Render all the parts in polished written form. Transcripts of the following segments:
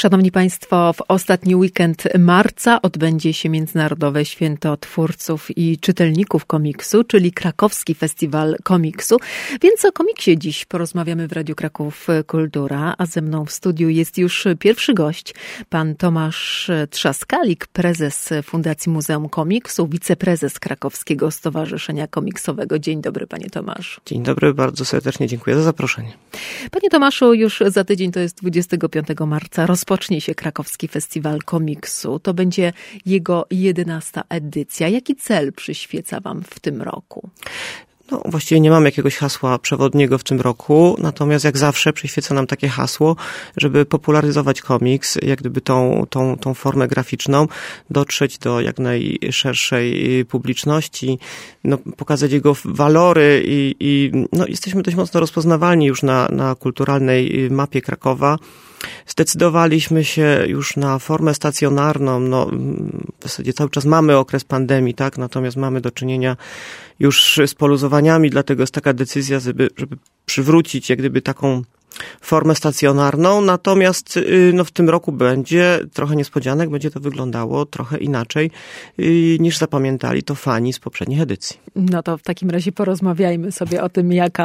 Szanowni Państwo, w ostatni weekend marca odbędzie się Międzynarodowe Święto Twórców i Czytelników Komiksu, czyli Krakowski Festiwal Komiksu. Więc o komiksie dziś porozmawiamy w Radiu Kraków Kultura, a ze mną w studiu jest już pierwszy gość, pan Tomasz Trzaskalik, prezes Fundacji Muzeum Komiksu, wiceprezes Krakowskiego Stowarzyszenia Komiksowego. Dzień dobry, panie Tomaszu. Dzień dobry, bardzo serdecznie dziękuję za zaproszenie. Panie Tomaszu, już za tydzień, to jest 25 marca, rozpocznie się Krakowski Festiwal Komiksu. To będzie jego 11. edycja. Jaki cel przyświeca wam w tym roku? No, właściwie nie mam jakiegoś hasła przewodniego w tym roku, natomiast jak zawsze przyświeca nam takie hasło, żeby popularyzować komiks, jak gdyby tą formę graficzną, dotrzeć do jak najszerszej publiczności, no, pokazać jego walory i no, jesteśmy dość mocno rozpoznawalni już na kulturalnej mapie Krakowa. Zdecydowaliśmy się już na formę stacjonarną, no w zasadzie cały czas mamy okres pandemii, tak, natomiast mamy do czynienia już z poluzowaniami, dlatego jest taka decyzja, żeby przywrócić jak gdyby taką formę stacjonarną, natomiast no, w tym roku będzie trochę niespodzianek, będzie to wyglądało trochę inaczej niż zapamiętali to fani z poprzednich edycji. No to w takim razie porozmawiajmy sobie o tym, jaką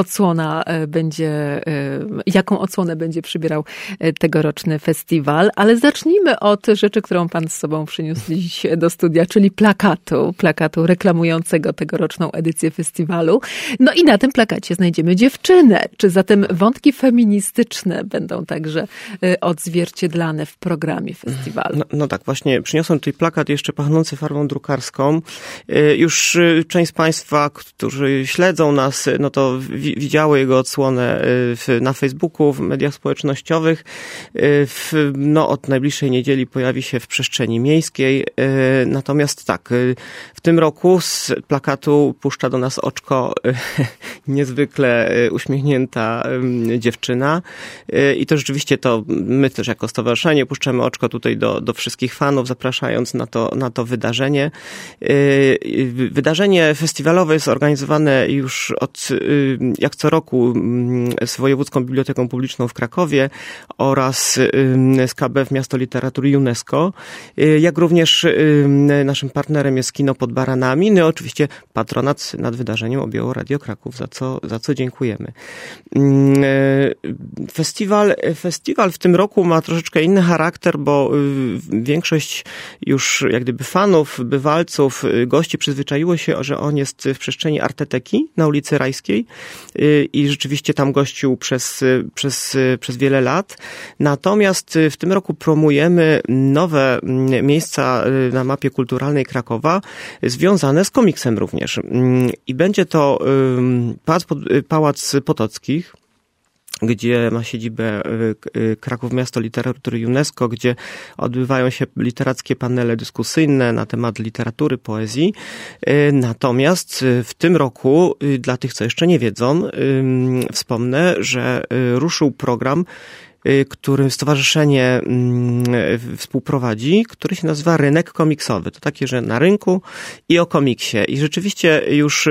odsłonę będzie przybierał tegoroczny festiwal, ale zacznijmy od rzeczy, którą pan z sobą przyniósł dziś do studia, czyli plakatu reklamującego tegoroczną edycję festiwalu. No i na tym plakacie znajdziemy dziewczynę. Czy zatem wątki feministyczne będą także odzwierciedlane w programie festiwalu? No tak, właśnie przyniosłem tutaj plakat jeszcze pachnący farbą drukarską. Już część z państwa, którzy śledzą nas, no to widziały jego odsłonę na Facebooku, w mediach społecznościowych. No od najbliższej niedzieli pojawi się w przestrzeni miejskiej. Natomiast tak, w tym roku z plakatu puszcza do nas oczko niezwykle uśmiechnięta dziewczyna i to rzeczywiście to my też jako stowarzyszenie puszczamy oczko tutaj do wszystkich fanów, zapraszając na to wydarzenie. Wydarzenie festiwalowe jest organizowane już jak co roku z Wojewódzką Biblioteką Publiczną w Krakowie oraz z KBF Miasto Literatury UNESCO, jak również naszym partnerem jest Kino pod Baranami. No i oczywiście patronat nad wydarzeniem objęło Radio Kraków, za co dziękujemy. Festiwal w tym roku ma troszeczkę inny charakter, bo większość już jak gdyby fanów, bywalców, gości przyzwyczaiło się, że on jest w przestrzeni Arteteki na ulicy Rajskiej i rzeczywiście tam gościł przez wiele lat. Natomiast w tym roku promujemy nowe miejsca na mapie kulturalnej Krakowa związane z komiksem również. I będzie to Pałac Potockich, gdzie ma siedzibę Kraków Miasto Literatury UNESCO, gdzie odbywają się literackie panele dyskusyjne na temat literatury, poezji. Natomiast w tym roku, dla tych, co jeszcze nie wiedzą, wspomnę, że ruszył program, którym stowarzyszenie współprowadzi, który się nazywa Rynek Komiksowy. To takie, że na rynku i o komiksie. I rzeczywiście już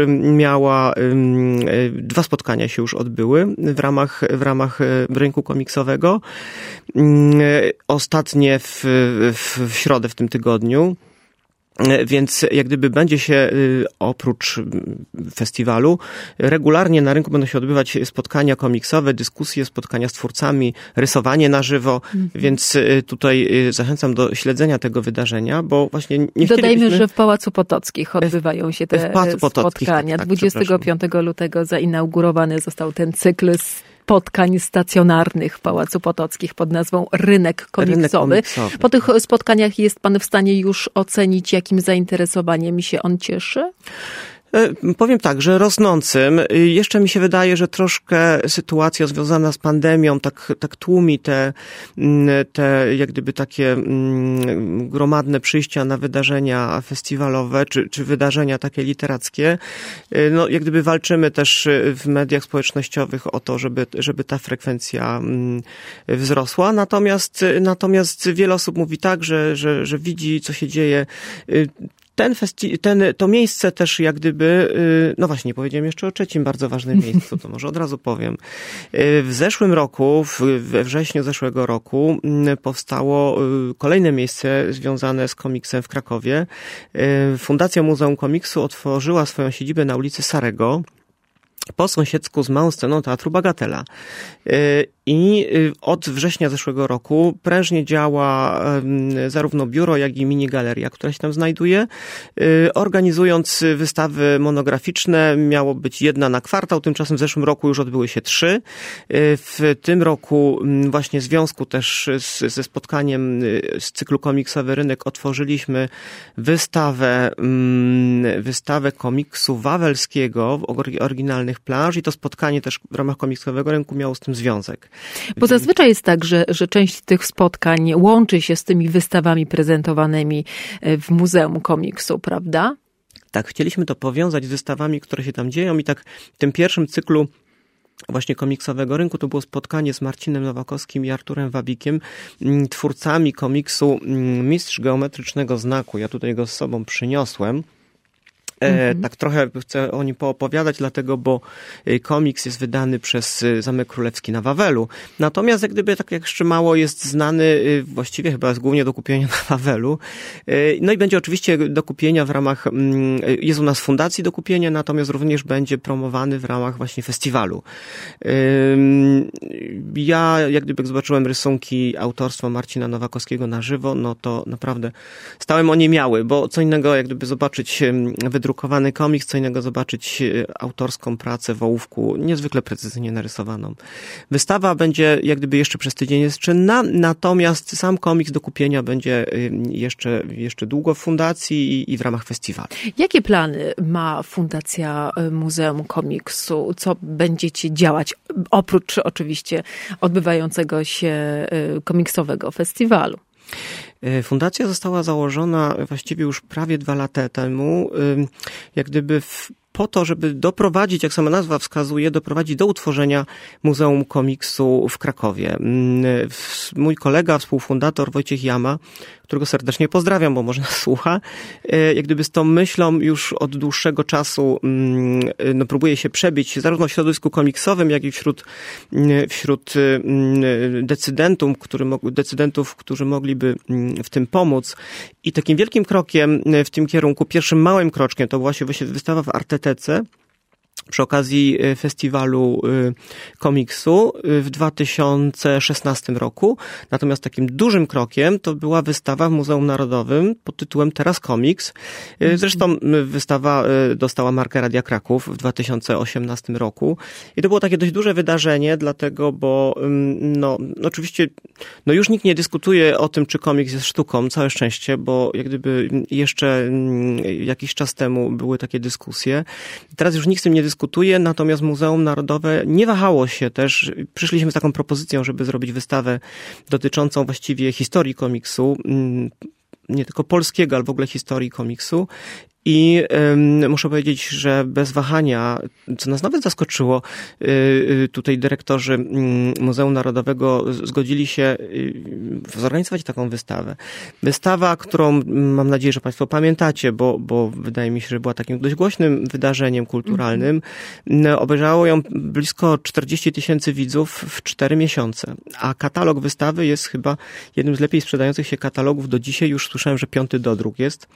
dwa spotkania się już odbyły w ramach rynku komiksowego. Ostatnie w środę w tym tygodniu. Więc jak gdyby będzie się oprócz festiwalu regularnie na rynku będą się odbywać spotkania komiksowe, dyskusje, spotkania z twórcami, rysowanie na żywo, więc tutaj zachęcam do śledzenia tego wydarzenia, bo właśnie nie Dodajmy, że w Pałacu Potockich odbywają się te spotkania. Tak, 25 lutego zainaugurowany został ten cykl spotkań stacjonarnych w Pałacu Potockich pod nazwą Rynek Komiksowy. Po tych spotkaniach jest pan w stanie już ocenić, jakim zainteresowaniem się on cieszy? Powiem tak, że rosnącym. Jeszcze mi się wydaje, że troszkę sytuacja związana z pandemią tak tłumi te jak gdyby takie gromadne przyjścia na wydarzenia festiwalowe, czy wydarzenia takie literackie. No, jak gdyby walczymy też w mediach społecznościowych o to, żeby ta frekwencja wzrosła. Natomiast wiele osób mówi tak, że widzi, co się dzieje. To miejsce też jak gdyby, no właśnie, powiedziałem jeszcze o trzecim bardzo ważnym miejscu, to może od razu powiem. W zeszłym roku, we wrześniu zeszłego roku powstało kolejne miejsce związane z komiksem w Krakowie. Fundacja Muzeum Komiksu otworzyła swoją siedzibę na ulicy Sarego, po sąsiedzku z małą sceną Teatru Bagatela. I od września zeszłego roku prężnie działa zarówno biuro, jak i minigaleria, która się tam znajduje, organizując wystawy monograficzne. Miało być jedna na kwartał, tymczasem w zeszłym roku już odbyły się 3. W tym roku właśnie w związku też ze spotkaniem z cyklu Komiksowy Rynek otworzyliśmy wystawę komiksu wawelskiego, oryginalnych planż, i to spotkanie też w ramach Komiksowego Rynku miało z tym związek. Bo zazwyczaj jest tak, że część tych spotkań łączy się z tymi wystawami prezentowanymi w Muzeum Komiksu, prawda? Tak, chcieliśmy to powiązać z wystawami, które się tam dzieją, i tak w tym pierwszym cyklu właśnie Komiksowego Rynku to było spotkanie z Marcinem Nowakowskim i Arturem Wabikiem, twórcami komiksu Mistrz Geometrycznego Znaku. Ja tutaj go z sobą przyniosłem. Tak trochę chcę o nim poopowiadać, dlatego, bo komiks jest wydany przez Zamek Królewski na Wawelu. Natomiast jak gdyby tak jak jeszcze mało jest znany, właściwie chyba jest głównie do kupienia na Wawelu. No i będzie oczywiście do kupienia w ramach, jest u nas fundacji do kupienia, natomiast również będzie promowany w ramach właśnie festiwalu. Ja jak gdyby zobaczyłem rysunki autorstwa Marcina Nowakowskiego na żywo, no to naprawdę stałem oniemiały, bo co innego jak gdyby zobaczyć wydrukowany komiks, co innego zobaczyć autorską pracę w ołówku, niezwykle precyzyjnie narysowaną. Wystawa będzie jak gdyby jeszcze przez tydzień jest czynna, natomiast sam komiks do kupienia będzie jeszcze długo w fundacji i w ramach festiwalu. Jakie plany ma Fundacja Muzeum Komiksu? Co będziecie działać, oprócz oczywiście odbywającego się komiksowego festiwalu? Fundacja została założona właściwie już prawie 2 lata temu, jak gdyby po to, żeby doprowadzić, jak sama nazwa wskazuje, doprowadzić do utworzenia Muzeum Komiksu w Krakowie. Mój kolega, współfundator Wojciech Jama, którego serdecznie pozdrawiam, bo może nas słucha, jak gdyby z tą myślą już od dłuższego czasu próbuje się przebić zarówno w środowisku komiksowym, jak i wśród decydentów, którzy mogliby w tym pomóc. I takim wielkim krokiem w tym kierunku, pierwszym małym kroczkiem, to właśnie wystawa w Artetece przy okazji festiwalu komiksu w 2016 roku. Natomiast takim dużym krokiem to była wystawa w Muzeum Narodowym pod tytułem Teraz Komiks. Zresztą wystawa dostała markę Radia Kraków w 2018 roku. I to było takie dość duże wydarzenie, dlatego, bo oczywiście już nikt nie dyskutuje o tym, czy komiks jest sztuką, całe szczęście, bo jak gdyby jeszcze jakiś czas temu były takie dyskusje. Teraz już nikt z tym nie dyskutuje, natomiast Muzeum Narodowe nie wahało się też. Przyszliśmy z taką propozycją, żeby zrobić wystawę dotyczącą właściwie historii komiksu, nie tylko polskiego, ale w ogóle historii komiksu. I muszę powiedzieć, że bez wahania, co nas nawet zaskoczyło, tutaj dyrektorzy Muzeum Narodowego zgodzili się zorganizować taką wystawę. Wystawa, którą mam nadzieję, że Państwo pamiętacie, bo wydaje mi się, że była takim dość głośnym wydarzeniem kulturalnym. Obejrzało ją blisko 40 000 widzów w 4 miesiące. A katalog wystawy jest chyba jednym z lepiej sprzedających się katalogów do dzisiaj. Już słyszałem, że 5. dodruk jest.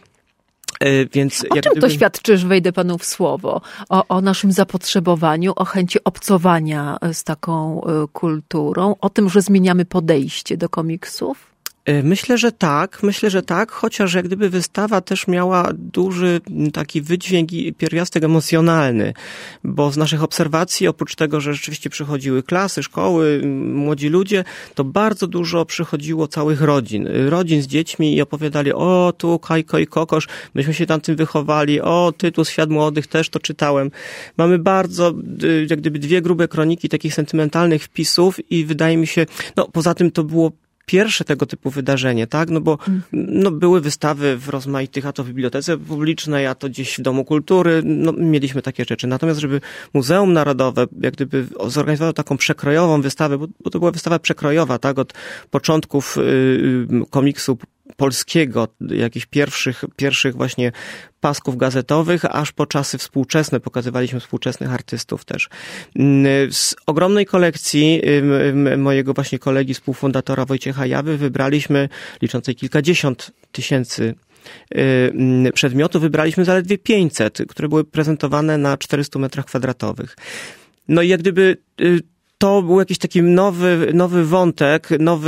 Więc o czym to świadczy, że wejdę panu w słowo? O naszym zapotrzebowaniu, o chęci obcowania z taką kulturą, o tym, że zmieniamy podejście do komiksów? Myślę, że tak, chociaż jak gdyby wystawa też miała duży taki wydźwięk i pierwiastek emocjonalny, bo z naszych obserwacji, oprócz tego, że rzeczywiście przychodziły klasy, szkoły, młodzi ludzie, to bardzo dużo przychodziło całych rodzin z dziećmi i opowiadali, o tu Kajko i Kokosz, myśmy się tam tym wychowali, o tytuł Świat Młodych też to czytałem. Mamy bardzo jak gdyby 2 grube kroniki takich sentymentalnych wpisów i wydaje mi się, poza tym to było pierwsze tego typu wydarzenie, tak? Bo były wystawy w rozmaitych, a to w bibliotece publicznej, a to gdzieś w Domu Kultury, mieliśmy takie rzeczy. Natomiast żeby Muzeum Narodowe jak gdyby zorganizowało taką przekrojową wystawę, bo to była wystawa przekrojowa, tak? Od początków komiksu polskiego, jakichś pierwszych właśnie pasków gazetowych, aż po czasy współczesne. Pokazywaliśmy współczesnych artystów też. Z ogromnej kolekcji mojego właśnie kolegi, współfundatora Wojciecha Jawy, wybraliśmy, liczącej kilkadziesiąt tysięcy przedmiotów, wybraliśmy zaledwie 500, które były prezentowane na 400 metrach kwadratowych. No i jak gdyby to był jakiś taki nowy wątek,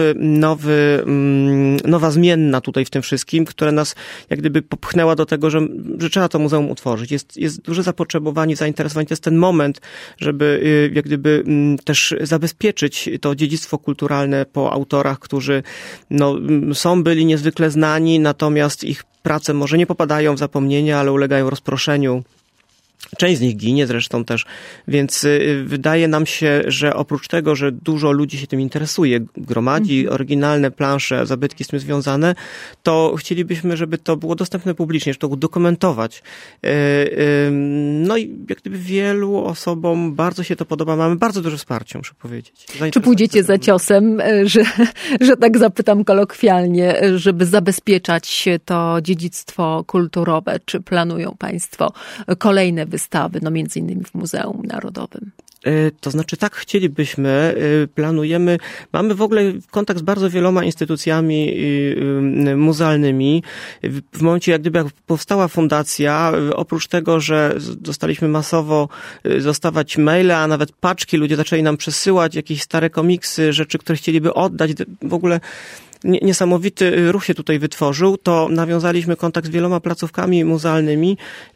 nowa zmienna tutaj w tym wszystkim, która nas jak gdyby popchnęła do tego, że trzeba to muzeum utworzyć. Jest duże zapotrzebowanie, zainteresowanie. To jest ten moment, żeby jak gdyby też zabezpieczyć to dziedzictwo kulturalne po autorach, którzy byli niezwykle znani, natomiast ich prace może nie popadają w zapomnienie, ale ulegają rozproszeniu. Część z nich ginie zresztą też, więc wydaje nam się, że oprócz tego, że dużo ludzi się tym interesuje, gromadzi oryginalne plansze, zabytki z tym związane, to chcielibyśmy, żeby to było dostępne publicznie, żeby to udokumentować. No i jak gdyby wielu osobom bardzo się to podoba. Mamy bardzo duże wsparcie, muszę powiedzieć. Czy pójdziecie za ciosem, że tak zapytam kolokwialnie, żeby zabezpieczać to dziedzictwo kulturowe? Czy planują państwo kolejne wystawy, między innymi w Muzeum Narodowym? To znaczy tak, chcielibyśmy, planujemy, mamy w ogóle kontakt z bardzo wieloma instytucjami muzealnymi. W momencie, jak powstała fundacja, oprócz tego, że dostaliśmy masowo dostawać maile, a nawet paczki, ludzie zaczęli nam przesyłać jakieś stare komiksy, rzeczy, które chcieliby oddać, w ogóle niesamowity ruch się tutaj wytworzył, to nawiązaliśmy kontakt z wieloma placówkami muzealnymi.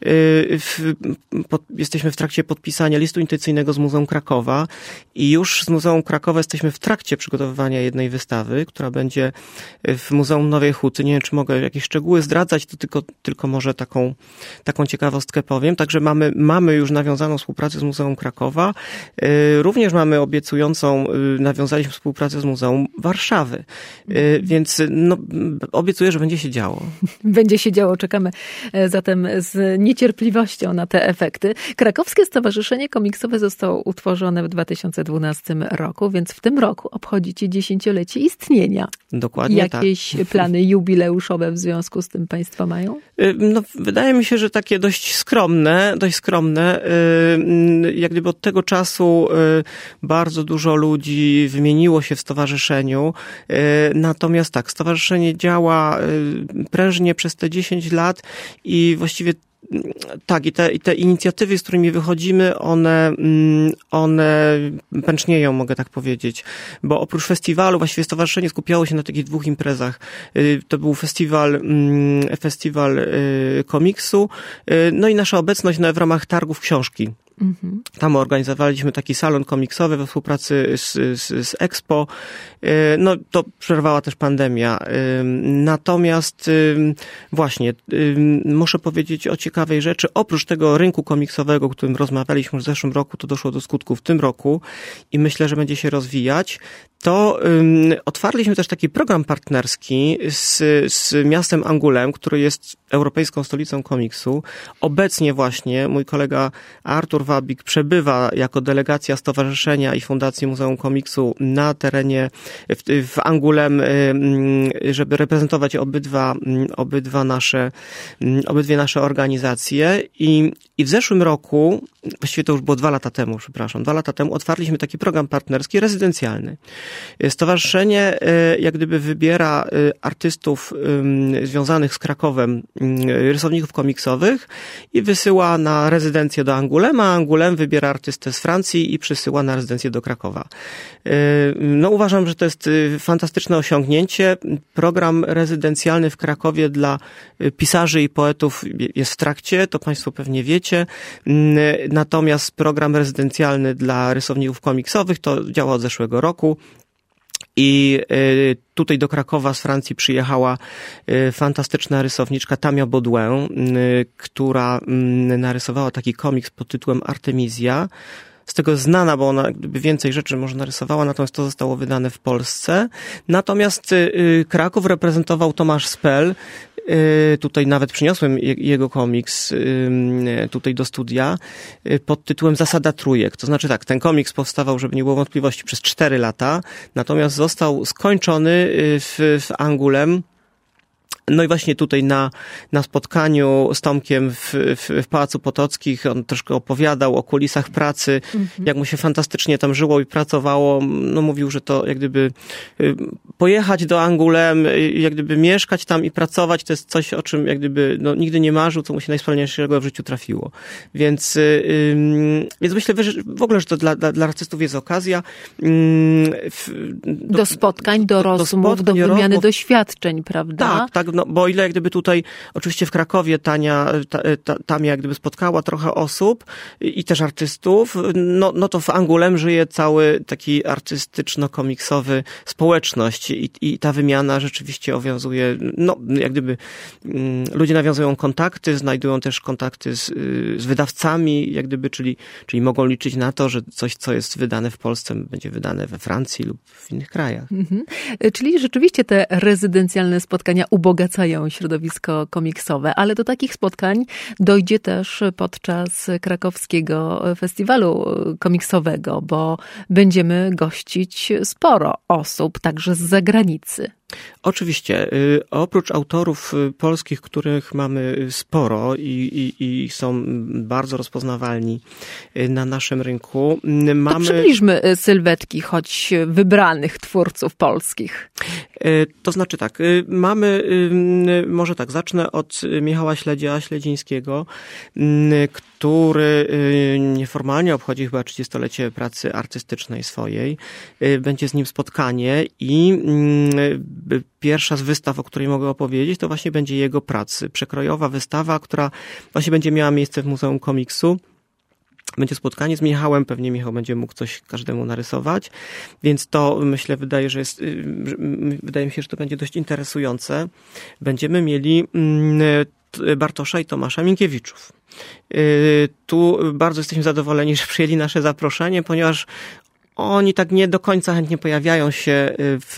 Jesteśmy w trakcie podpisania listu intencyjnego z Muzeum Krakowa i już z Muzeum Krakowa jesteśmy w trakcie przygotowywania jednej wystawy, która będzie w Muzeum Nowej Huty. Nie wiem, czy mogę jakieś szczegóły zdradzać, to tylko może taką ciekawostkę powiem. Także mamy już nawiązaną współpracę z Muzeum Krakowa. Również mamy nawiązaliśmy współpracę z Muzeum Warszawy. Więc obiecuję, że będzie się działo. Będzie się działo. Czekamy zatem z niecierpliwością na te efekty. Krakowskie Stowarzyszenie Komiksowe zostało utworzone w 2012 roku, więc w tym roku obchodzicie 10-lecie istnienia. Dokładnie Jakieś plany jubileuszowe w związku z tym państwo mają? Wydaje mi się, że takie dość skromne. Jak gdyby od tego czasu bardzo dużo ludzi wymieniło się w stowarzyszeniu. Natomiast tak, stowarzyszenie działa prężnie przez te 10 lat i właściwie tak, i te inicjatywy, z którymi wychodzimy, one pęcznieją, mogę tak powiedzieć. Bo oprócz festiwalu, właściwie stowarzyszenie skupiało się na takich 2 imprezach. To był festiwal komiksu, no i nasza obecność w ramach targów książki. Tam organizowaliśmy taki salon komiksowy we współpracy z Expo. To przerwała też pandemia. Natomiast właśnie muszę powiedzieć o ciekawej rzeczy. Oprócz tego rynku komiksowego, o którym rozmawialiśmy w zeszłym roku, to doszło do skutku w tym roku i myślę, że będzie się rozwijać. To otwarliśmy też taki program partnerski z miastem Angoulême, który jest europejską stolicą komiksu. Obecnie właśnie mój kolega Artur Wabik przebywa jako delegacja Stowarzyszenia i Fundacji Muzeum Komiksu na terenie w Angoulême, żeby reprezentować obydwie nasze organizacje. I w zeszłym roku, właściwie to już było 2 lata temu otwarliśmy taki program partnerski rezydencjalny. Stowarzyszenie jak gdyby wybiera artystów związanych z Krakowem, rysowników komiksowych i wysyła na rezydencję do Angoulême, a Angoulême wybiera artystę z Francji i przysyła na rezydencję do Krakowa. Uważam, że to jest fantastyczne osiągnięcie. Program rezydencjalny w Krakowie dla pisarzy i poetów jest w trakcie, to państwo pewnie wiecie. Natomiast program rezydencjalny dla rysowników komiksowych to działa od zeszłego roku. I tutaj do Krakowa z Francji przyjechała fantastyczna rysowniczka Tamia Baudouin, która narysowała taki komiks pod tytułem Artemisia. Z tego znana, bo ona więcej rzeczy może narysowała, natomiast to zostało wydane w Polsce. Natomiast Kraków reprezentował Tomasz Spel. Tutaj nawet przyniosłem jego komiks tutaj do studia pod tytułem Zasada trójek. To znaczy tak, ten komiks powstawał, żeby nie było wątpliwości, przez 4 lata, natomiast został skończony w Angoulême No i właśnie tutaj na spotkaniu z Tomkiem w Pałacu Potockich on troszkę opowiadał o kulisach pracy, jak mu się fantastycznie tam żyło i pracowało. No mówił, że to jak gdyby pojechać do Angoulême, jak gdyby mieszkać tam i pracować, to jest coś, o czym jak gdyby no, nigdy nie marzył, co mu się najwspanialszego w życiu trafiło. Więc myślę, że w ogóle, że to dla artystów jest okazja. Do spotkań, do rozmów, do wymiany doświadczeń, prawda? Tak, no, bo o ile jak gdyby tutaj, oczywiście w Krakowie tam jak gdyby spotkała trochę osób i też artystów, no to w Angoulême żyje cały taki artystyczno-komiksowy społeczność i ta wymiana rzeczywiście owiązuje, no jak gdyby ludzie nawiązują kontakty, znajdują też kontakty z wydawcami, jak gdyby, czyli mogą liczyć na to, że coś, co jest wydane w Polsce, będzie wydane we Francji lub w innych krajach. Czyli rzeczywiście te rezydencjalne spotkania ubogacają środowisko komiksowe, ale do takich spotkań dojdzie też podczas krakowskiego festiwalu komiksowego, bo będziemy gościć sporo osób, także z zagranicy. Oczywiście. Oprócz autorów polskich, których mamy sporo i są bardzo rozpoznawalni na naszym rynku, to przybliżmy sylwetki choć wybranych twórców polskich. To znaczy tak, mamy, może tak, zacznę od Michała Śledzińskiego, który nieformalnie obchodzi chyba 30-lecie pracy artystycznej swojej. Będzie z nim spotkanie i pierwsza z wystaw, o której mogę opowiedzieć, to właśnie będzie jego pracy. Przekrojowa wystawa, która właśnie będzie miała miejsce w Muzeum Komiksu. Będzie spotkanie z Michałem, pewnie Michał będzie mógł coś każdemu narysować, więc to myślę, wydaje mi się, że to będzie dość interesujące. Będziemy mieli Bartosza i Tomasza Minkiewiczów. Tu bardzo jesteśmy zadowoleni, że przyjęli nasze zaproszenie, ponieważ oni tak nie do końca chętnie pojawiają się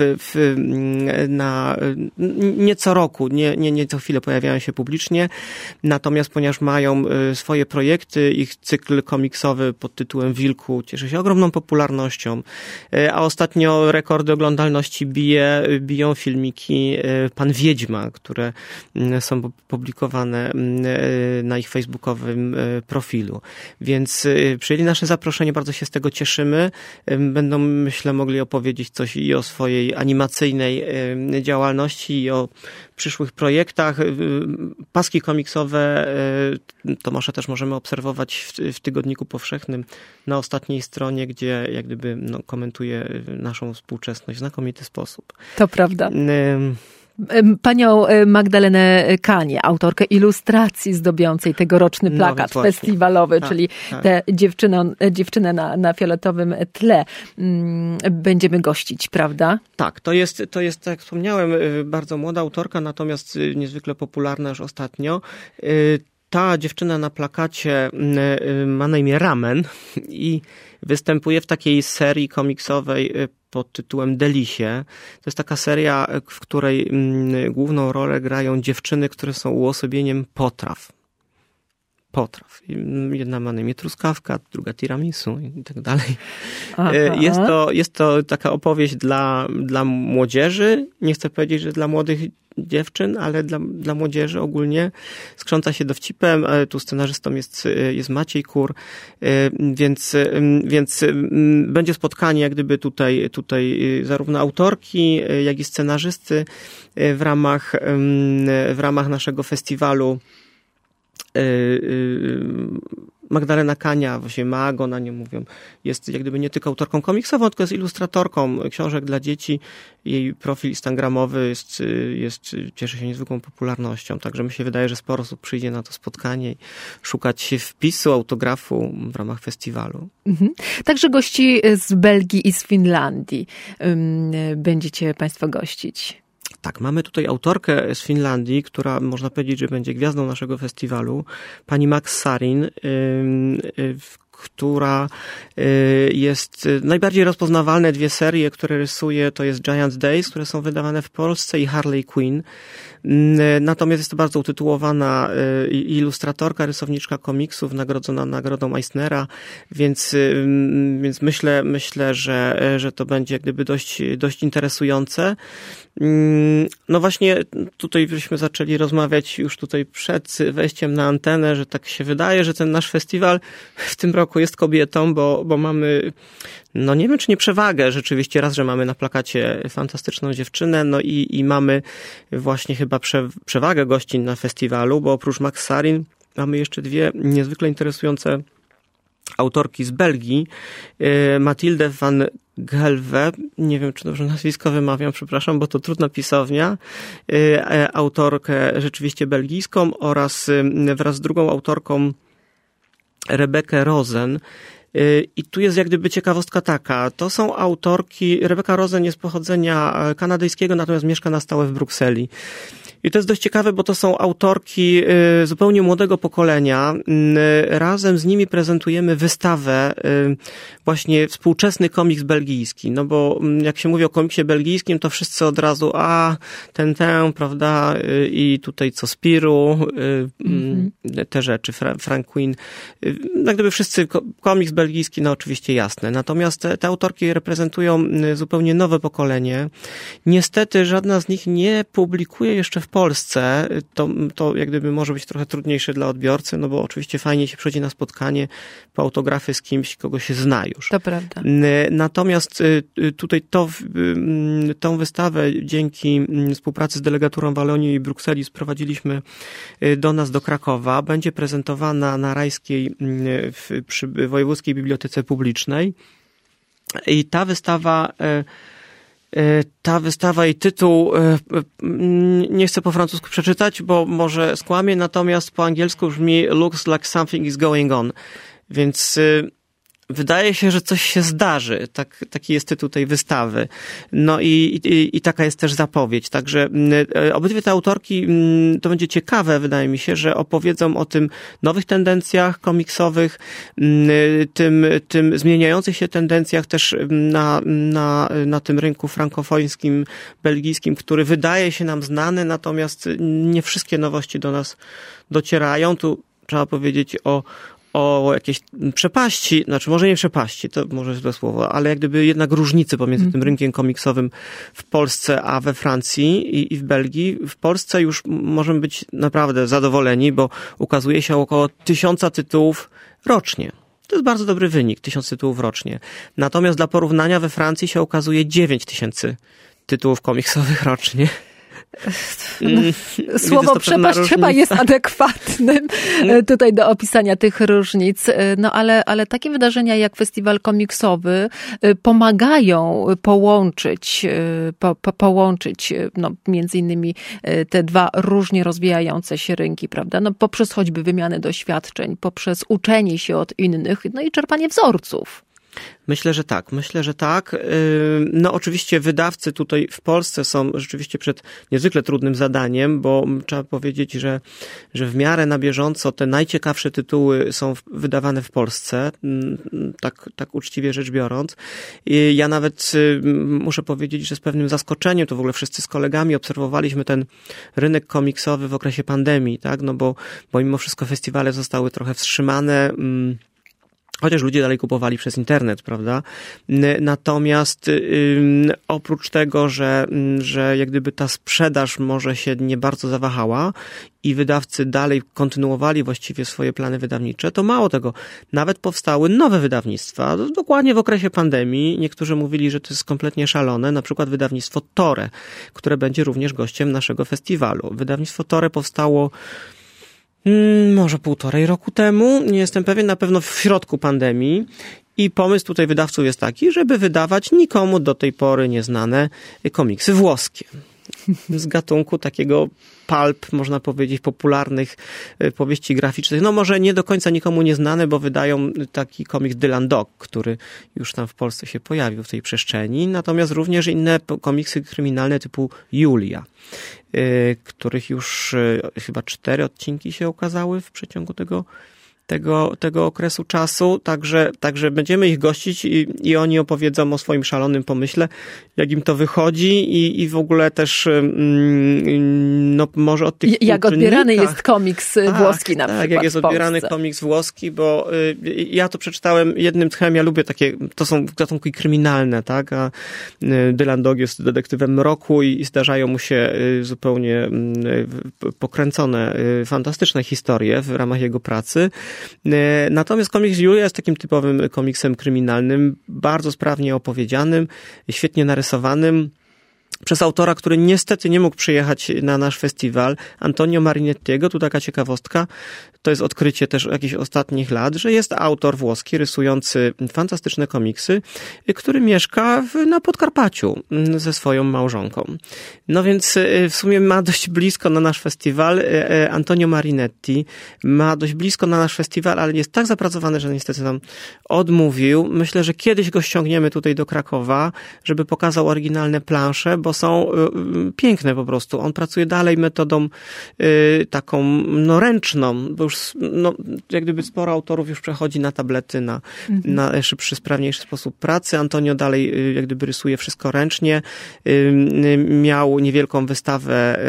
nie co roku, nie co chwilę pojawiają się publicznie. Natomiast ponieważ mają swoje projekty, ich cykl komiksowy pod tytułem Wilku cieszy się ogromną popularnością, a ostatnio rekordy oglądalności biją filmiki Pan Wiedźma, które są publikowane na ich facebookowym profilu. Więc przyjęli nasze zaproszenie, bardzo się z tego cieszymy. Będą, myślę, mogli opowiedzieć coś i o swojej animacyjnej działalności, i o przyszłych projektach. Paski komiksowe Tomasza też możemy obserwować w Tygodniku Powszechnym na ostatniej stronie, gdzie jak gdyby komentuje naszą współczesność w znakomity sposób. To prawda. Panią Magdalenę Kanię, autorkę ilustracji zdobiącej tegoroczny plakat festiwalowy, czyli tę dziewczynę na fioletowym tle. Będziemy gościć, prawda? Tak, to jest, tak jak wspomniałem, bardzo młoda autorka, natomiast niezwykle popularna już ostatnio. Ta dziewczyna na plakacie ma na imię Ramen i występuje w takiej serii komiksowej pod tytułem Delisie. To jest taka seria, w której główną rolę grają dziewczyny, które są uosobieniem potraw. Jedna ma na imię truskawka, druga tiramisu i tak dalej. Jest to taka opowieść dla młodzieży. Nie chcę powiedzieć, że dla młodych dziewczyn, ale dla młodzieży ogólnie. Skrząca się dowcipem. Tu scenarzystą jest Maciej Kur, więc będzie spotkanie jak gdyby tutaj zarówno autorki, jak i scenarzysty w ramach naszego festiwalu. Magdalena Kania, właśnie Mago na nią mówią, jest jak gdyby nie tylko autorką komiksową, tylko jest ilustratorką książek dla dzieci. Jej profil instagramowy cieszy się niezwykłą popularnością, także mi się wydaje, że sporo osób przyjdzie na to spotkanie i szukać wpisu, autografu w ramach festiwalu. Także gości z Belgii i z Finlandii będziecie Państwo gościć. Tak, mamy tutaj autorkę z Finlandii, która można powiedzieć, że będzie gwiazdą naszego festiwalu, pani Max Sarin, która jest najbardziej rozpoznawalne. 2 serie, które rysuje, to jest Giant Days, które są wydawane w Polsce, i Harley Quinn. Natomiast jest to bardzo utytułowana ilustratorka, rysowniczka komiksów, nagrodzona nagrodą Eisnera, więc myślę, że to będzie jak gdyby dość interesujące. No właśnie tutaj żeśmy zaczęli rozmawiać już tutaj przed wejściem na antenę, że tak się wydaje, że ten nasz festiwal w tym roku jest kobietą, bo mamy, no nie wiem czy nie przewagę rzeczywiście, raz, że mamy na plakacie fantastyczną dziewczynę, no i mamy właśnie chyba przewagę gościń na festiwalu, bo oprócz Max Sarin mamy jeszcze 2 niezwykle interesujące autorki z Belgii, Mathilde van Gelve, nie wiem czy dobrze nazwisko wymawiam, przepraszam, bo to trudna pisownia, autorkę rzeczywiście belgijską, oraz wraz z drugą autorką Rebekę Rosen. I tu jest jak gdyby ciekawostka taka, to są autorki, Rebeka Rosen jest pochodzenia kanadyjskiego, natomiast mieszka na stałe w Brukseli. I to jest dość ciekawe, bo to są autorki zupełnie młodego pokolenia. Razem z nimi prezentujemy wystawę, właśnie współczesny komiks belgijski. No bo jak się mówi o komiksie belgijskim, to wszyscy od razu, ten, prawda, i tutaj co Spiru, te rzeczy, Frank Quinn. Jak gdyby wszyscy, komiks belgijski, no oczywiście jasne. Natomiast te autorki reprezentują zupełnie nowe pokolenie. Niestety żadna z nich nie publikuje jeszcze w Polsce. To jak gdyby może być trochę trudniejsze dla odbiorcy, no bo oczywiście fajnie się przychodzi na spotkanie po autografy z kimś, kogo się zna już. To prawda. Natomiast tutaj tą wystawę dzięki współpracy z delegaturą Walonii i Brukseli sprowadziliśmy do nas, do Krakowa. Będzie prezentowana na Rajskiej przy Wojewódzkiej Bibliotece Publicznej. I ta wystawa i tytuł, nie chcę po francusku przeczytać, bo może skłamię, natomiast po angielsku brzmi Looks like something is going on. Więc wydaje się, że coś się zdarzy. Taki jest tytuł tej wystawy. No i taka jest też zapowiedź. Także obydwie te autorki, to będzie ciekawe, wydaje mi się, że opowiedzą o tym nowych tendencjach komiksowych, tym zmieniających się tendencjach też na tym rynku frankofońskim, belgijskim, który wydaje się nam znany, natomiast nie wszystkie nowości do nas docierają. Tu trzeba powiedzieć o jakiejś przepaści, znaczy może nie przepaści, to może złe słowo, ale jak gdyby jednak różnicy pomiędzy tym rynkiem komiksowym w Polsce a we Francji i w Belgii. W Polsce już możemy być naprawdę zadowoleni, bo ukazuje się około 1000 tytułów rocznie. To jest bardzo dobry wynik, 1000 tytułów rocznie. Natomiast dla porównania we Francji się okazuje 9000 tytułów komiksowych rocznie. Słowo przepaść chyba jest adekwatnym tutaj do opisania tych różnic. No ale takie wydarzenia jak festiwal komiksowy pomagają połączyć no, między innymi te 2 różnie rozwijające się rynki, prawda? No, poprzez choćby wymianę doświadczeń, poprzez uczenie się od innych, no i czerpanie wzorców. Myślę, że tak. No oczywiście wydawcy tutaj w Polsce są rzeczywiście przed niezwykle trudnym zadaniem, bo trzeba powiedzieć, że w miarę na bieżąco te najciekawsze tytuły są wydawane w Polsce, tak uczciwie rzecz biorąc. Ja nawet muszę powiedzieć, że z pewnym zaskoczeniem, to w ogóle wszyscy z kolegami obserwowaliśmy ten rynek komiksowy w okresie pandemii, tak? No bo mimo wszystko festiwale zostały trochę wstrzymane, chociaż ludzie dalej kupowali przez internet, prawda? Natomiast oprócz tego, że jak gdyby ta sprzedaż może się nie bardzo zawahała i wydawcy dalej kontynuowali właściwie swoje plany wydawnicze, to mało tego, nawet powstały nowe wydawnictwa, dokładnie w okresie pandemii. Niektórzy mówili, że to jest kompletnie szalone, na przykład wydawnictwo Tore, które będzie również gościem naszego festiwalu. Wydawnictwo Tore powstało może 1,5 roku temu, nie jestem pewien, na pewno w środku pandemii. I pomysł tutaj wydawców jest taki, żeby wydawać nikomu do tej pory nieznane komiksy włoskie. Z gatunku takiego pulp, można powiedzieć, popularnych powieści graficznych. No może nie do końca nikomu nieznane, bo wydają taki komiks Dylan Dog, który już tam w Polsce się pojawił w tej przestrzeni. Natomiast również inne komiksy kryminalne typu Julia, których już chyba 4 odcinki się ukazały w przeciągu tego tego okresu czasu, także będziemy ich gościć i oni opowiedzą o swoim szalonym pomyśle, jak im to wychodzi i w ogóle też no może od tych jak odbierany jest komiks włoski na przykład. Tak, jak jest odbierany komiks włoski, bo ja to przeczytałem jednym tchem, ja lubię takie, to są gatunki kryminalne, tak, a Dylan Dog jest detektywem mroku i zdarzają mu się zupełnie pokręcone, fantastyczne historie w ramach jego pracy. Natomiast komiks Julia jest takim typowym komiksem kryminalnym, bardzo sprawnie opowiedzianym, świetnie narysowanym, przez autora, który niestety nie mógł przyjechać na nasz festiwal, Antonio Marinettiego. Tu taka ciekawostka, to jest odkrycie też jakichś ostatnich lat, że jest autor włoski rysujący fantastyczne komiksy, który mieszka na Podkarpaciu ze swoją małżonką. No więc w sumie ma dość blisko na nasz festiwal. Antonio Marinetti ma dość blisko na nasz festiwal, ale jest tak zapracowany, że niestety nam odmówił. Myślę, że kiedyś go ściągniemy tutaj do Krakowa, żeby pokazał oryginalne plansze, bo są piękne po prostu. On pracuje dalej metodą taką no ręczną, bo już no, jak gdyby sporo autorów już przechodzi na tablety, na szybszy, sprawniejszy sposób pracy. Antonio dalej jak gdyby rysuje wszystko ręcznie. Miał niewielką wystawę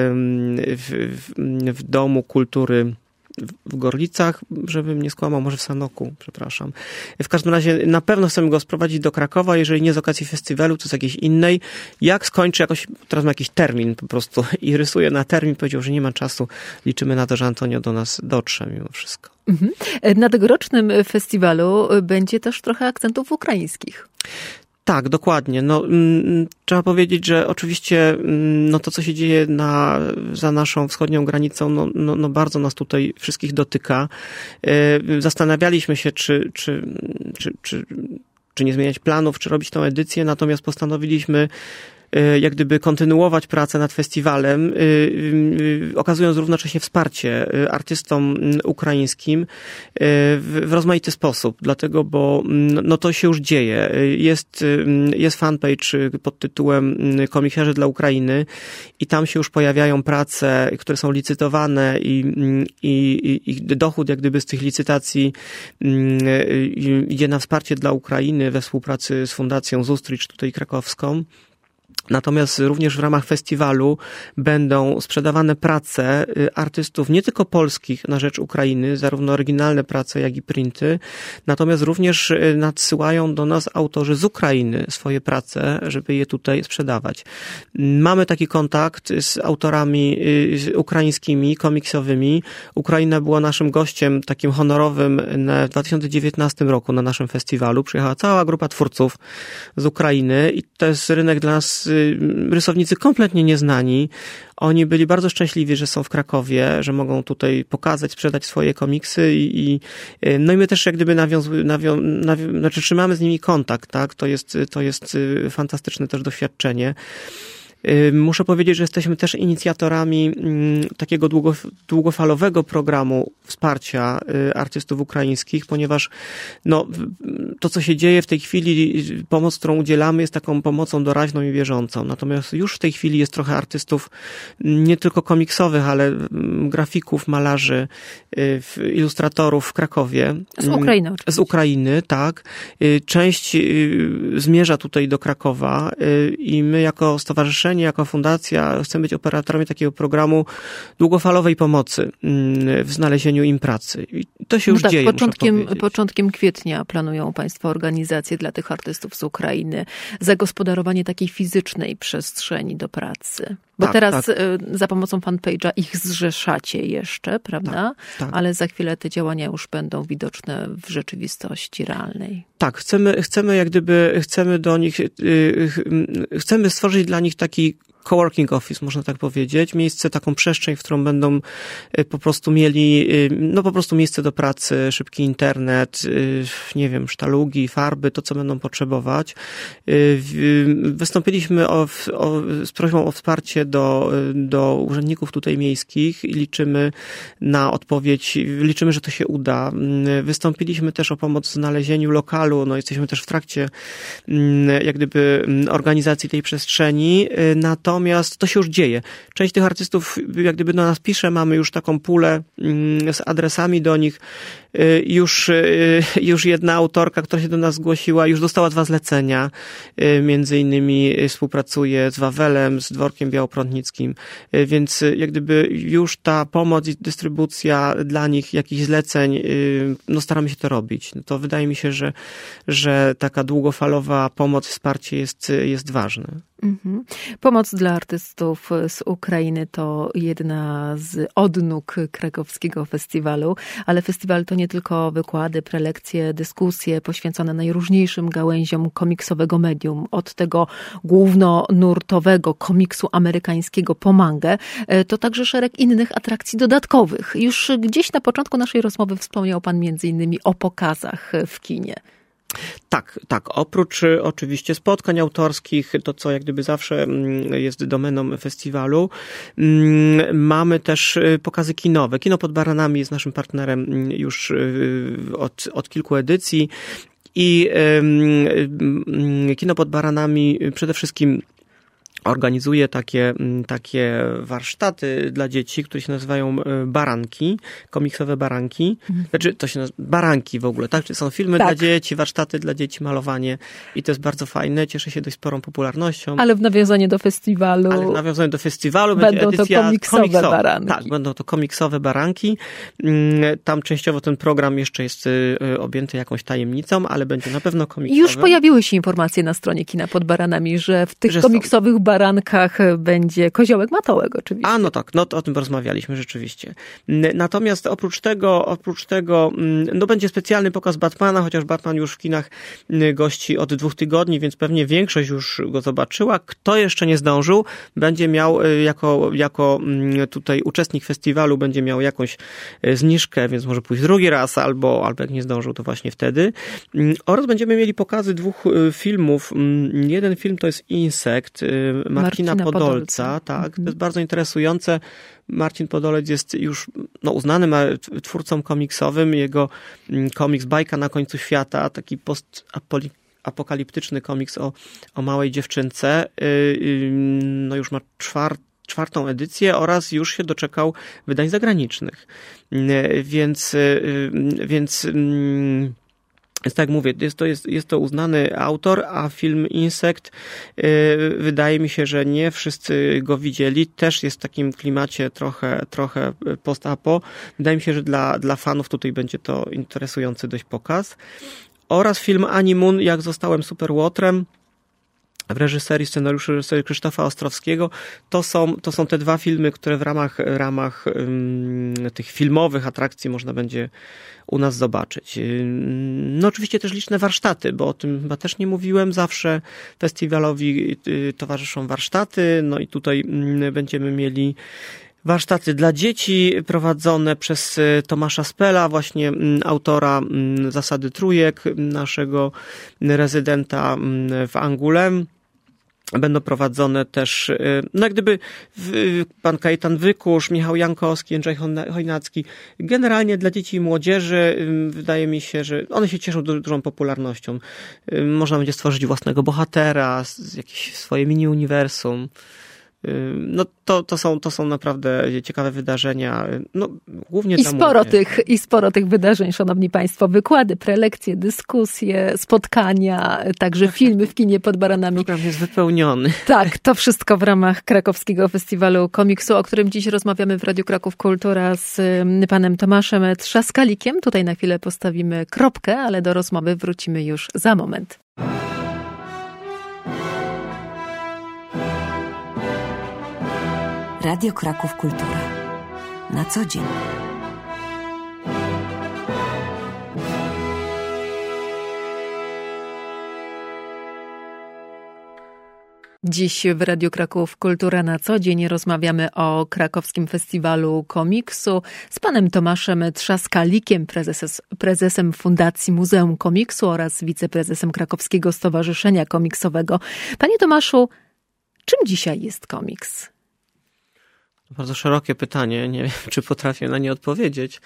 w Domu Kultury w Gorlicach, żebym nie skłamał, może w Sanoku, przepraszam. W każdym razie na pewno chcemy go sprowadzić do Krakowa, jeżeli nie z okazji festiwalu, to z jakiejś innej. Jak skończy jakoś, teraz ma jakiś termin po prostu i rysuje na termin, powiedział, że nie ma czasu. Liczymy na to, że Antonio do nas dotrze mimo wszystko. Na tegorocznym festiwalu będzie też trochę akcentów ukraińskich. Tak, dokładnie. No, trzeba powiedzieć, że oczywiście no, to, co się dzieje za naszą wschodnią granicą, no bardzo nas tutaj wszystkich dotyka. Zastanawialiśmy się, czy nie zmieniać planów, czy robić tą edycję, natomiast postanowiliśmy jak gdyby kontynuować pracę nad festiwalem, okazując równocześnie wsparcie artystom ukraińskim w rozmaity sposób, dlatego, bo no to się już dzieje. Jest fanpage pod tytułem Komiksiarze dla Ukrainy i tam się już pojawiają prace, które są licytowane i dochód jak gdyby z tych licytacji idzie na wsparcie dla Ukrainy we współpracy z Fundacją Zustrich tutaj krakowską. Natomiast również w ramach festiwalu będą sprzedawane prace artystów nie tylko polskich na rzecz Ukrainy, zarówno oryginalne prace, jak i printy, natomiast również nadsyłają do nas autorzy z Ukrainy swoje prace, żeby je tutaj sprzedawać. Mamy taki kontakt z autorami ukraińskimi, komiksowymi. Ukraina była naszym gościem takim honorowym w 2019 roku na naszym festiwalu. Przyjechała cała grupa twórców z Ukrainy i to jest rynek dla nas rysownicy kompletnie nieznani. Oni byli bardzo szczęśliwi, że są w Krakowie, że mogą tutaj pokazać, sprzedać swoje komiksy no i my też jak gdyby znaczy trzymamy z nimi kontakt, tak? To jest fantastyczne też doświadczenie. Muszę powiedzieć, że jesteśmy też inicjatorami takiego długofalowego programu wsparcia artystów ukraińskich, ponieważ no, to, co się dzieje w tej chwili, pomoc, którą udzielamy, jest taką pomocą doraźną i bieżącą. Natomiast już w tej chwili jest trochę artystów nie tylko komiksowych, ale grafików, malarzy, ilustratorów w Krakowie. Z Ukrainy oczywiście. Z Ukrainy, tak. Część zmierza tutaj do Krakowa i my jako stowarzyszenie, jako fundacja chcemy być operatorami takiego programu długofalowej pomocy w znalezieniu im pracy. I to się już dzieje, początkiem kwietnia planują Państwo organizację dla tych artystów z Ukrainy, zagospodarowanie takiej fizycznej przestrzeni do pracy. Bo teraz za pomocą fanpage'a ich zrzeszacie jeszcze, prawda? Tak. Ale za chwilę te działania już będą widoczne w rzeczywistości realnej. Tak, chcemy jak gdyby, chcemy stworzyć dla nich taki coworking office, można tak powiedzieć. Miejsce, taką przestrzeń, w którą będą po prostu mieli, no po prostu miejsce do pracy, szybki internet, nie wiem, sztalugi, farby, to co będą potrzebować. Wystąpiliśmy z prośbą o wsparcie do urzędników tutaj miejskich i liczymy na odpowiedź, liczymy, że to się uda. Wystąpiliśmy też o pomoc w znalezieniu lokalu, no jesteśmy też w trakcie jak gdyby organizacji tej przestrzeni, natomiast to się już dzieje. Część tych artystów jak gdyby do nas pisze, mamy już taką pulę z adresami do nich. Już jedna autorka, która się do nas zgłosiła, już dostała 2 zlecenia. Między innymi współpracuje z Wawelem, z Dworkiem Białoprądnickim, więc jak gdyby już ta pomoc i dystrybucja dla nich jakichś zleceń, no staramy się to robić. No to wydaje mi się, że taka długofalowa pomoc, wsparcie jest ważne. Mhm. Pomoc dla artystów z Ukrainy to jedna z odnóg krakowskiego festiwalu, ale festiwal to nie tylko wykłady, prelekcje, dyskusje poświęcone najróżniejszym gałęziom komiksowego medium, od tego głównonurtowego komiksu amerykańskiego po mangę, to także szereg innych atrakcji dodatkowych. Już gdzieś na początku naszej rozmowy wspomniał pan między innymi o pokazach w kinie. Tak. Oprócz oczywiście spotkań autorskich, to co jak gdyby zawsze jest domeną festiwalu, mamy też pokazy kinowe. Kino pod Baranami jest naszym partnerem już od kilku edycji i Kino pod Baranami przede wszystkim organizuje takie warsztaty dla dzieci, które się nazywają baranki, komiksowe baranki. Znaczy, to się nazywa baranki w ogóle, tak? Czyli są filmy dla dzieci, warsztaty dla dzieci, malowanie i to jest bardzo fajne, cieszy się dość sporą popularnością. Ale w nawiązaniu do festiwalu będzie edycja to komiksowe baranki. Tak, będą to komiksowe baranki. Tam częściowo ten program jeszcze jest objęty jakąś tajemnicą, ale będzie na pewno komiksowy. Już pojawiły się informacje na stronie Kina pod Baranami, że w tych komiksowych barankach będzie koziołek Matołek oczywiście. No tak, no to o tym rozmawialiśmy rzeczywiście. Natomiast oprócz tego no będzie specjalny pokaz Batmana, chociaż Batman już w kinach gości od 2 tygodni, więc pewnie większość już go zobaczyła. Kto jeszcze nie zdążył, będzie miał jako tutaj uczestnik festiwalu będzie miał jakąś zniżkę, więc może pójść drugi raz, albo jak nie zdążył, to właśnie wtedy. Oraz będziemy mieli pokazy 2 filmów. Jeden film to jest Insekt Marcina Podolca. Tak, to jest bardzo interesujące. Marcin Podolec jest już uznanym twórcą komiksowym. Jego komiks Bajka na końcu świata, taki postapokaliptyczny komiks o małej dziewczynce, no już ma 4. edycję oraz już się doczekał wydań zagranicznych. Więc tak jak mówię, jest to uznany autor, a film Insekt wydaje mi się, że nie wszyscy go widzieli. Też jest w takim klimacie trochę post-apo. Wydaje mi się, że dla fanów tutaj będzie to interesujący dość pokaz. Oraz film Animun, Jak zostałem superłotrem, w reżyserii, scenariuszu reżyserii Krzysztofa Ostrowskiego. To są te 2 filmy, które w ramach tych filmowych atrakcji można będzie u nas zobaczyć. No oczywiście też liczne warsztaty, bo o tym chyba też nie mówiłem. Zawsze festiwalowi towarzyszą warsztaty, no i tutaj będziemy mieli warsztaty dla dzieci prowadzone przez Tomasza Spela, właśnie autora Zasady Trójek, naszego rezydenta w Angulem. Będą prowadzone też, no jak gdyby pan Kajetan Wykusz, Michał Jankowski, Jędrzej Chojnacki. Generalnie dla dzieci i młodzieży wydaje mi się, że one się cieszą dużą popularnością. Można będzie stworzyć własnego bohatera, jakieś swoje mini-uniwersum. No to są naprawdę ciekawe wydarzenia, no głównie dla młodych. I sporo tych wydarzeń, szanowni państwo, wykłady, prelekcje, dyskusje, spotkania, także filmy w kinie pod Baranami. Program jest wypełniony. Tak, to wszystko w ramach Krakowskiego Festiwalu Komiksu, o którym dziś rozmawiamy w Radiu Kraków Kultura z panem Tomaszem Trzaskalikiem. Tutaj na chwilę postawimy kropkę, ale do rozmowy wrócimy już za moment. Radio Kraków Kultura. Na co dzień. Dziś w Radiu Kraków Kultura na co dzień rozmawiamy o Krakowskim Festiwalu Komiksu z panem Tomaszem Trzaskalikiem, prezesem Fundacji Muzeum Komiksu oraz wiceprezesem Krakowskiego Stowarzyszenia Komiksowego. Panie Tomaszu, czym dzisiaj jest komiks? Bardzo szerokie pytanie, nie wiem, czy potrafię na nie odpowiedzieć.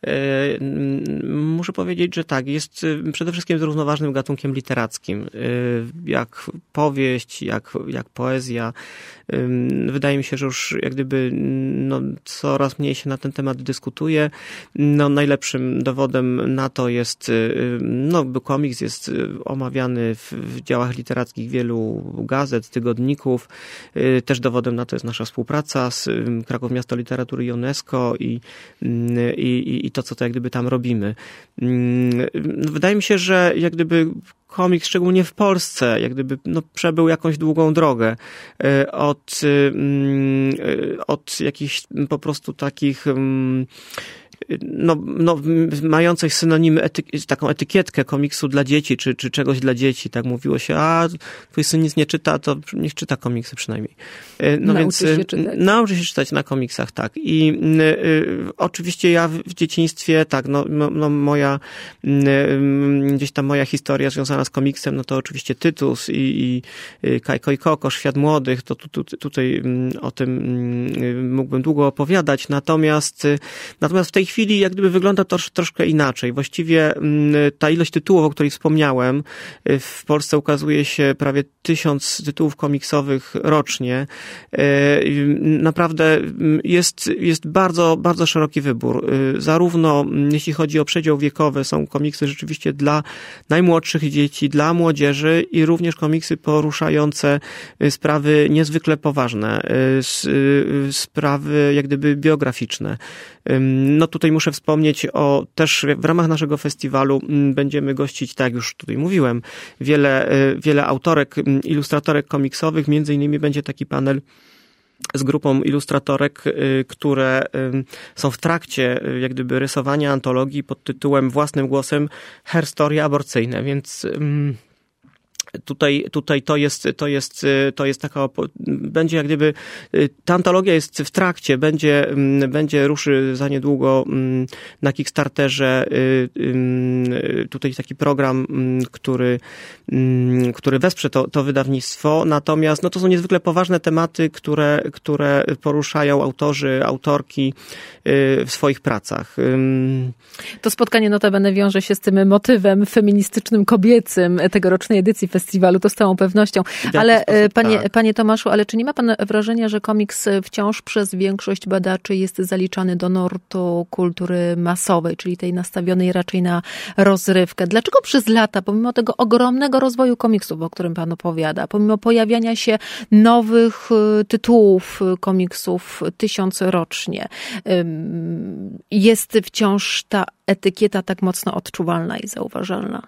Muszę powiedzieć, że tak, jest przede wszystkim równoważnym gatunkiem literackim, jak powieść, jak poezja. Wydaje mi się, że już jak gdyby coraz mniej się na ten temat dyskutuje. Najlepszym dowodem na to jest, komiks jest omawiany w dziełach literackich wielu gazet, tygodników. Też dowodem na to jest nasza współpraca z Kraków Miasto Literatury i UNESCO i to, co to jak gdyby tam robimy. Wydaje mi się, że jak gdyby komiks, szczególnie w Polsce, jak gdyby przebył jakąś długą drogę od jakichś po prostu takich mających synonimy, taką etykietkę komiksu dla dzieci, czy czegoś dla dzieci, tak mówiło się, twój syn nic nie czyta, to niech czyta komiksy przynajmniej. Nauczy się czytać na komiksach, tak. I oczywiście ja w dzieciństwie, tak, moja gdzieś tam moja historia związana z komiksem, to oczywiście Tytus i Kajko i Koko, Świat Młodych, to tutaj o tym mógłbym długo opowiadać, natomiast w tej chwili jak gdyby wygląda to troszkę inaczej. Właściwie ta ilość tytułów, o której wspomniałem, w Polsce ukazuje się prawie 1000 tytułów komiksowych rocznie. Naprawdę jest bardzo, bardzo szeroki wybór. Zarówno jeśli chodzi o przedział wiekowy, są komiksy rzeczywiście dla najmłodszych dzieci, dla młodzieży i również komiksy poruszające sprawy niezwykle poważne, sprawy jak gdyby biograficzne. Tutaj muszę wspomnieć też w ramach naszego festiwalu będziemy gościć, tak jak już tutaj mówiłem, wiele autorek, ilustratorek komiksowych, między innymi będzie taki panel z grupą ilustratorek, które są w trakcie jak gdyby rysowania antologii pod tytułem własnym głosem herstorie aborcyjne, więc Tutaj to jest taka, będzie jak gdyby, ta antologia jest w trakcie, ruszy za niedługo na Kickstarterze tutaj taki program, który wesprze to wydawnictwo, natomiast to są niezwykle poważne tematy, które poruszają autorki w swoich pracach. To spotkanie notabene wiąże się z tym motywem feministycznym, kobiecym tegorocznej edycji festiwalu, to z całą pewnością. Ale panie Tomaszu, ale czy nie ma pan wrażenia, że komiks wciąż przez większość badaczy jest zaliczany do nurtu kultury masowej, czyli tej nastawionej raczej na rozrywkę? Dlaczego przez lata, pomimo tego ogromnego rozwoju komiksów, o którym pan opowiada, pomimo pojawiania się nowych tytułów komiksów 1000 rocznie, jest wciąż ta etykieta tak mocno odczuwalna i zauważalna?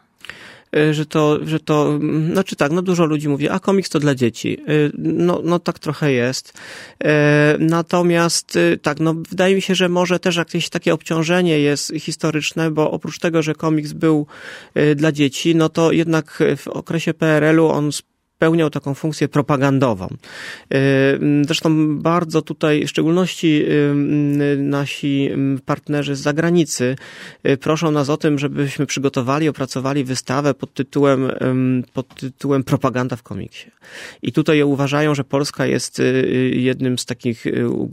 Dużo ludzi mówi, komiks to dla dzieci. Tak trochę jest. Natomiast wydaje mi się, że może też jakieś takie obciążenie jest historyczne, bo oprócz tego, że komiks był dla dzieci, to jednak w okresie PRL-u on pełniał taką funkcję propagandową. Zresztą bardzo tutaj, w szczególności nasi partnerzy z zagranicy proszą nas o tym, żebyśmy przygotowali, opracowali wystawę pod tytułem Propaganda w komiksie. I tutaj uważają, że Polska jest jednym z takich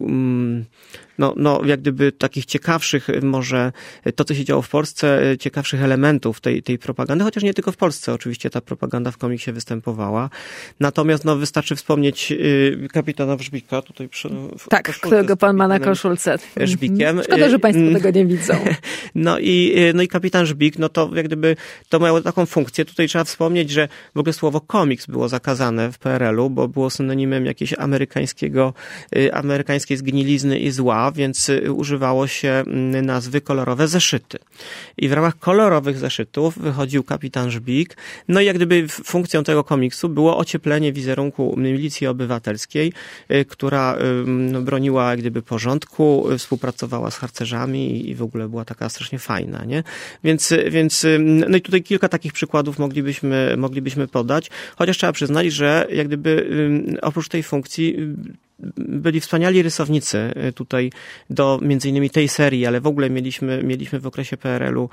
jak gdyby takich ciekawszych, może to, co się działo w Polsce, ciekawszych elementów tej propagandy, chociaż nie tylko w Polsce oczywiście ta propaganda w komiksie występowała. Natomiast whistarczy wspomnieć kapitana Żbika, tutaj którego pan ma na koszulce. Żbikiem. Szkoda, że państwo tego nie widzą. I kapitan Żbik, to jak gdyby to miało taką funkcję. Tutaj trzeba wspomnieć, że w ogóle słowo komiks było zakazane w PRL-u, bo było synonimem jakiegoś amerykańskiej zgnilizny i zła, więc używało się nazwy kolorowe zeszyty. I w ramach kolorowych zeszytów wychodził kapitan Żbik. I jak gdyby funkcją tego komiksu było ocieplenie wizerunku milicji obywatelskiej, która broniła jak gdyby porządku, współpracowała z harcerzami i w ogóle była taka strasznie fajna, nie? Więc i tutaj kilka takich przykładów moglibyśmy podać, chociaż trzeba przyznać, że jak gdyby oprócz tej funkcji byli wspaniali rysownicy tutaj do między innymi tej serii, ale w ogóle mieliśmy w okresie PRL-u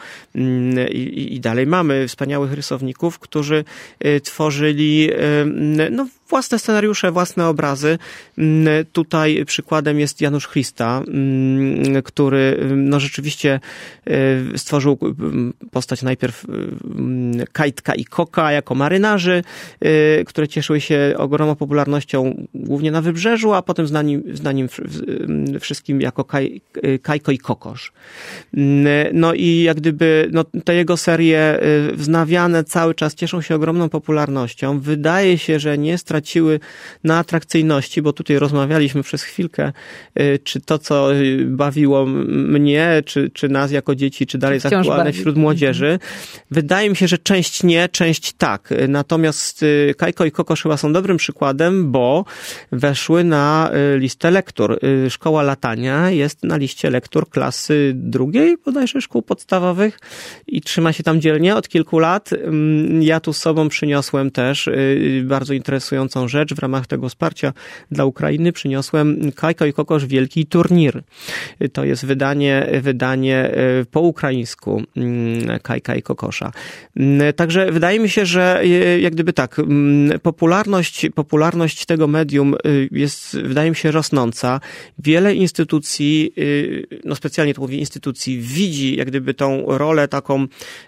i dalej mamy wspaniałych rysowników, którzy tworzyli własne scenariusze, własne obrazy. Tutaj przykładem jest Janusz Christa, który no rzeczywiście stworzył postać najpierw Kajtka i Koka jako marynarzy, które cieszyły się ogromną popularnością głównie na Wybrzeżu, a potem znaniem wszystkim jako Kajko i Kokosz. No i jak gdyby te jego serie wznawiane cały czas cieszą się ogromną popularnością. Wydaje się, że nie straciły na atrakcyjności, bo tutaj rozmawialiśmy przez chwilkę, czy to, co bawiło mnie, czy nas jako dzieci, czy dalej jest aktualne wśród młodzieży. Wydaje mi się, że część nie, część tak. Natomiast Kajko i Kokosz chyba są dobrym przykładem, bo weszły na listę lektur. Szkoła latania jest na liście lektur klasy drugiej, bodajże szkół podstawowych i trzyma się tam dzielnie od kilku lat. Ja tu z sobą przyniosłem też bardzo interesującą rzecz. W ramach tego wsparcia dla Ukrainy przyniosłem Kajko i Kokosz Wielki Turnir. To jest wydanie po ukraińsku Kajka i Kokosza. Także wydaje mi się, że jak gdyby tak, popularność tego medium jest, wydaje mi się, rosnąca. Wiele instytucji, no specjalnie to mówię instytucji, widzi jak gdyby tą rolę taką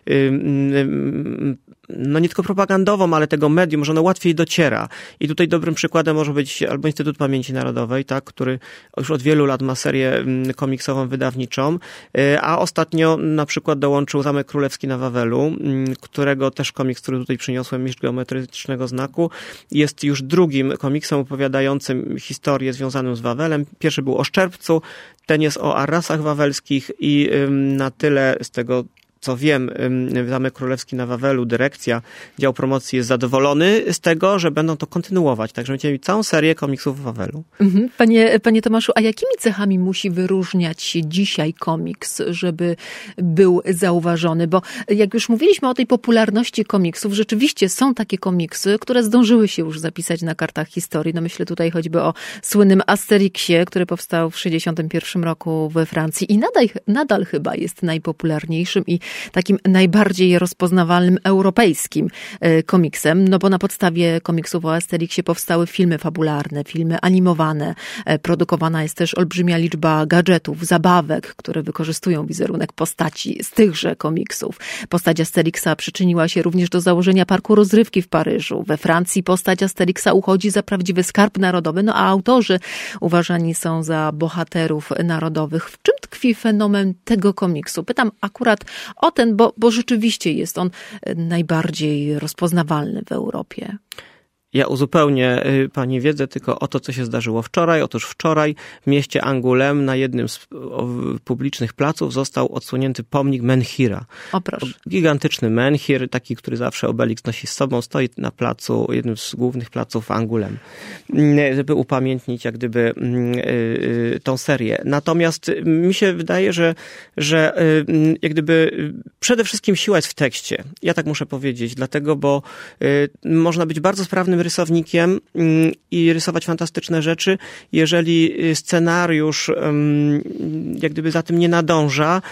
no nie tylko propagandową, ale tego medium, że ono łatwiej dociera. I tutaj dobrym przykładem może być albo Instytut Pamięci Narodowej, tak, który już od wielu lat ma serię komiksową, wydawniczą, a ostatnio na przykład dołączył Zamek Królewski na Wawelu, którego też komiks, który tutaj przyniosłem, Mistrz Geometrycznego Znaku, jest już drugim komiksem opowiadającym historię związaną z Wawelem. Pierwszy był o Szczerbcu, ten jest o Arrasach wawelskich i na tyle z tego, co wiem, Zamek Królewski na Wawelu, dyrekcja, dział promocji jest zadowolony z tego, że będą to kontynuować. Także będziemy mieli całą serię komiksów w Wawelu. Panie Tomaszu, a jakimi cechami musi wyróżniać się dzisiaj komiks, żeby był zauważony? Bo jak już mówiliśmy o tej popularności komiksów, rzeczywiście są takie komiksy, które zdążyły się już zapisać na kartach historii. No myślę tutaj choćby o słynnym Asterixie, który powstał w 1961 roku we Francji i nadal chyba jest najpopularniejszym i takim najbardziej rozpoznawalnym europejskim komiksem, no bo na podstawie komiksów o Asterixie powstały filmy fabularne, filmy animowane. Produkowana jest też olbrzymia liczba gadżetów, zabawek, które wykorzystują wizerunek postaci z tychże komiksów. Postać Asterixa przyczyniła się również do założenia parku rozrywki w Paryżu. We Francji postać Asterixa uchodzi za prawdziwy skarb narodowy, no a autorzy uważani są za bohaterów narodowych. W czym tkwi fenomen tego komiksu? Pytam akurat o ten, bo rzeczywiście jest on najbardziej rozpoznawalny w Europie. Ja uzupełnię pani wiedzę tylko o to, co się zdarzyło wczoraj. Otóż wczoraj w mieście Angoulême na jednym z publicznych placów został odsłonięty pomnik Menhira. O proszę. Gigantyczny menhir, taki, który zawsze Obelix nosi z sobą, stoi na placu, jednym z głównych placów Angoulême, żeby upamiętnić jak gdyby tą serię. Natomiast mi się wydaje, że jak gdyby przede wszystkim siła jest w tekście. Ja tak muszę powiedzieć, dlatego, bo można być bardzo sprawnym rysownikiem i rysować fantastyczne rzeczy. Jeżeli scenariusz jak gdyby za tym nie nadąża,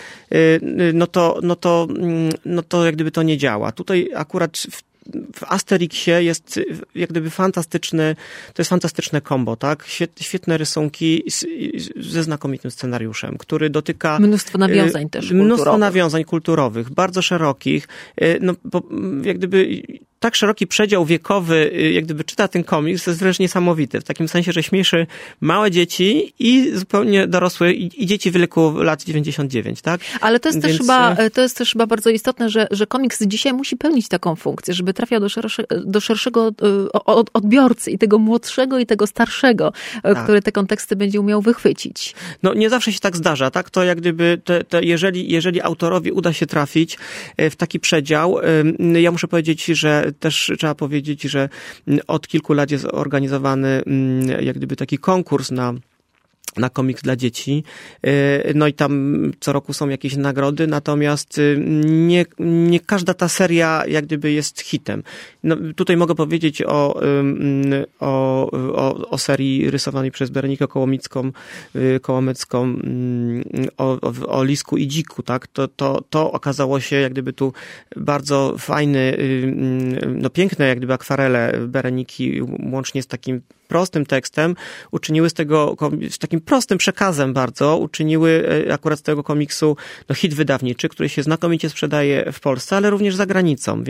no to jak gdyby to nie działa. Tutaj akurat w Asterixie jest jak gdyby to jest fantastyczne kombo, tak? Świetne rysunki ze znakomitym scenariuszem, który dotyka... Mnóstwo nawiązań też kulturowych. Mnóstwo nawiązań kulturowych, bardzo szerokich. No, bo jak gdyby tak szeroki przedział wiekowy, jak gdyby czyta ten komiks, to jest wręcz niesamowity. W takim sensie, że śmieszy małe dzieci i zupełnie dorosłe i dzieci w wieku lat 99, tak? Ale to jest też chyba bardzo istotne, że komiks dzisiaj musi pełnić taką funkcję, żeby trafiał do szerszego odbiorcy i tego młodszego i tego starszego, tak, który te konteksty będzie umiał wychwycić. No nie zawsze się tak zdarza, tak? To jak gdyby, jeżeli autorowi uda się trafić w taki przedział, ja muszę powiedzieć, że też trzeba powiedzieć, że od kilku lat jest organizowany jak gdyby taki konkurs na na komiks dla dzieci. No i tam co roku są jakieś nagrody, natomiast nie każda ta seria jak gdyby jest hitem. No, tutaj mogę powiedzieć o serii rysowanej przez Berenikę Kołomecką o Lisku i Dziku, tak? To okazało się jak gdyby tu bardzo fajny, no piękne jak gdyby akwarele Bereniki łącznie z takim prostym tekstem uczyniły z tego, z takim prostym przekazem bardzo, uczyniły akurat z tego komiksu no, hit wydawniczy, który się znakomicie sprzedaje w Polsce, ale również za granicą,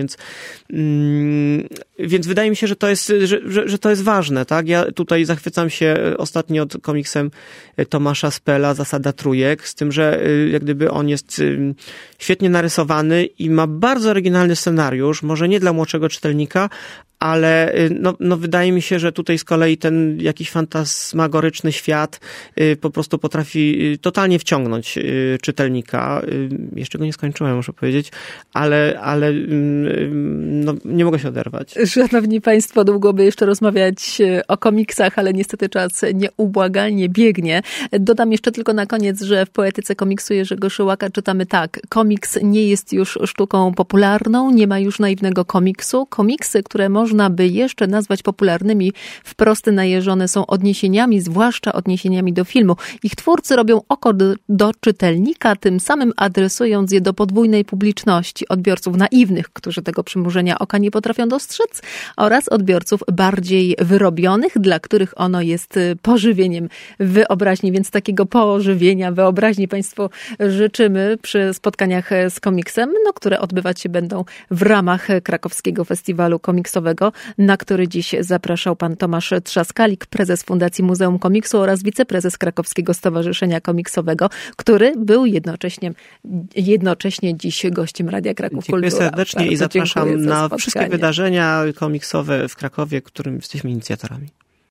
więc wydaje mi się, że to jest ważne, tak? Ja tutaj zachwycam się ostatnio komiksem Tomasza Spela, Zasada trójek, z tym, że jak gdyby on jest świetnie narysowany i ma bardzo oryginalny scenariusz, może nie dla młodszego czytelnika, ale no wydaje mi się, że tutaj z kolei ten jakiś fantasmagoryczny świat po prostu potrafi totalnie wciągnąć czytelnika. Jeszcze go nie skończyłem, muszę powiedzieć, ale no, nie mogę się oderwać. Szanowni Państwo, długo by jeszcze rozmawiać o komiksach, ale niestety czas nieubłagalnie biegnie. Dodam jeszcze tylko na koniec, że w Poetyce komiksu Jerzego Szyłaka czytamy tak. Komiks nie jest już sztuką popularną, nie ma już naiwnego komiksu. Komiksy, które można by jeszcze nazwać popularnymi, wprost najeżone są odniesieniami, zwłaszcza odniesieniami do filmu. Ich twórcy robią oko do czytelnika, tym samym adresując je do podwójnej publiczności. Odbiorców naiwnych, którzy tego przymrużenia oka nie potrafią dostrzec, oraz odbiorców bardziej wyrobionych, dla których ono jest pożywieniem wyobraźni. Więc takiego pożywienia wyobraźni Państwu życzymy przy spotkaniach z komiksem, które odbywać się będą w ramach Krakowskiego Festiwalu Komiksowego, na który dziś zapraszał pan Tomasz Trzaskalik, prezes Fundacji Muzeum Komiksu oraz wiceprezes Krakowskiego Stowarzyszenia Komiksowego, który był jednocześnie dziś gościem Radia Kraków Kultura. Dziękuję serdecznie i zapraszam na wszystkie wydarzenia komiksowe w Krakowie, którym jesteśmy inicjatorami.